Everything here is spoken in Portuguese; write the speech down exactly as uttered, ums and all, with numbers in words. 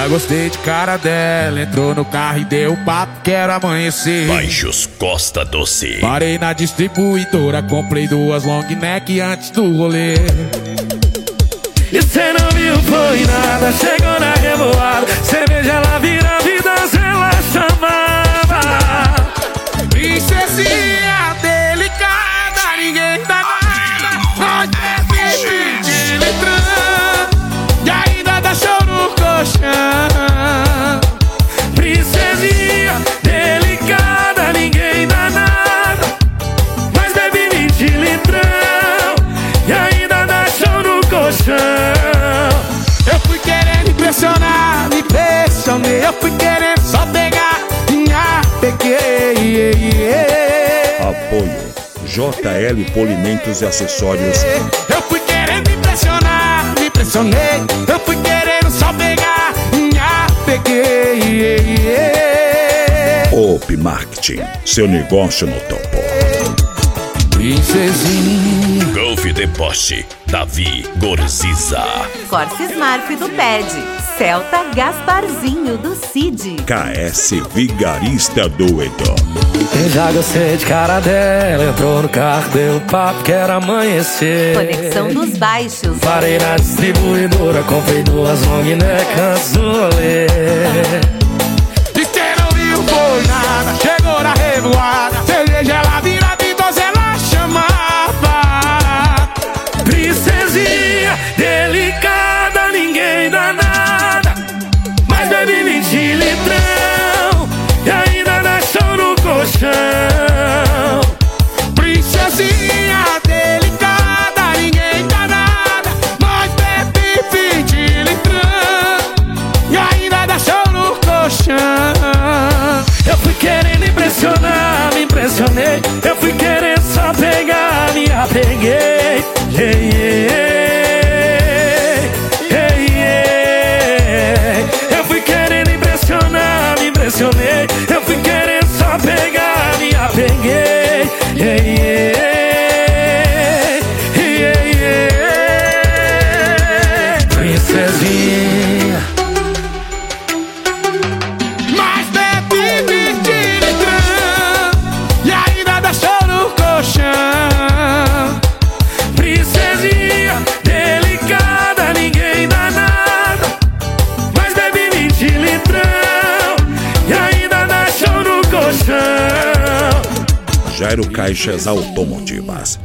Já gostei de cara dela, entrou no carro e deu papo, quero amanhecer. Baixos Costa Doce. Parei na distribuidora, comprei duas long neck antes do rolê. E cê não viu, foi nada, chegou na revoada, cerveja ela vira vida, ela chamava princesinha delicada, ninguém dá nada, nós bebe de litrão e ainda dá show no colchão. Princesinha delicada, ninguém dá nada, mas bebe vinte litrão e ainda dá show no colchão. Eu fui querendo impressionar, me impressionei. Eu fui querendo só pegar, minha peguei. Apoio J L Polimentos e Acessórios. Eu fui querendo impressionar, me impressionei. Eu fui querendo só pegar, minha peguei. Op Marketing, seu negócio no topo. Princesinha. Golf de Porsche, Davi Gorziza. Corsa Smart do P E D. Celta Gasparzinho do Cid. K S Vigarista Doido. Eu já gostei de cara dela, entrou no carro, deu papo, quero amanhecer. Conexão dos Baixos. Parei na distribuidora, comprei duas long neck antes do rolê. E cê não viu, foi nada, chegou na revoada, cerveja ela vira vidosa, ela chamava princesinha delicada, ninguém dá nada, mas bebe vinte litrão e ainda dá show no colchão. Princesinha delicada, ninguém dá nada, nós bebe vinte litrão e ainda dá show no colchão. Eu fui querendo impressionar, me impressionei. Eu fui querendo só pegar, me apeguei. Yeah, yeah, yeah, yeah. Eu fui querendo impressionar, me impressionei. Eu fui querendo só pegar, me apeguei. Yeah, yeah, yeah, yeah. Princesinha. Mas bebe vinte litrão e ainda dá show no colchão. Princesinha delicada, ninguém dá nada, mas bebe vinte litrão e ainda dá show no colchão. Jairo Caixas Automotivas,